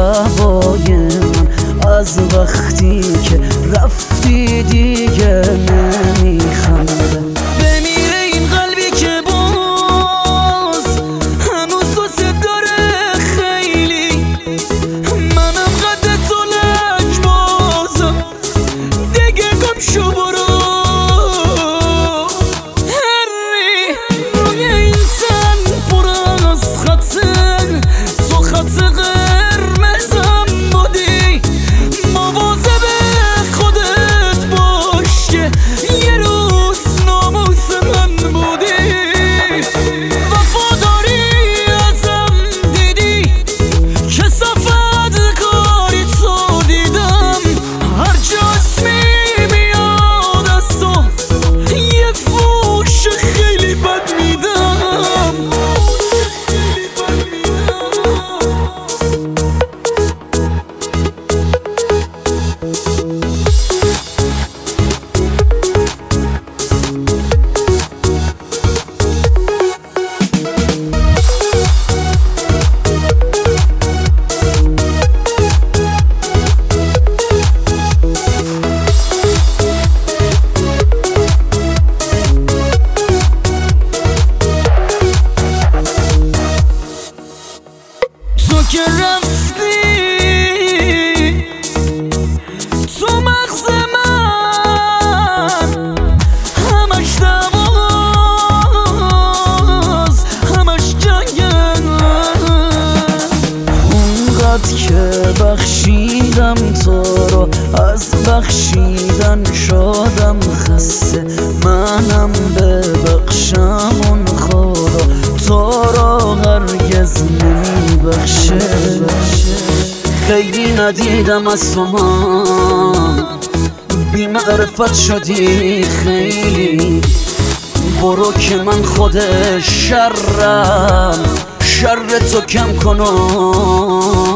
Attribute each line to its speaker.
Speaker 1: هوای من از وقتی که رفتی دیگه نمیخنده. بمیره این قلبی که باز هنوز دوست داره خیلی، منم قد تو لجبازم دیگه گم شو برو. هری روی این تن پر از خطه، تو خط قرمزم بودی، مواظب خودت باش که یه روز ناموس من بودی. وفاداری ازم دیدی که صفت کاری تو دیدم، هر جا اسمی میاد از تو یه فوش خیلی بد میدم. تو که رفتی تو مغز من همش دواز همش جنگه، اونقدر که بخشیدم تو رو از بخشیدن شدم خسته، منم ببخشم اون خدا تو رو هرگز نمیبخشه. خیلی ندیدم از تو من بی معرفت شدی خیلی، برو که من خود شرم شر تو کم کنم.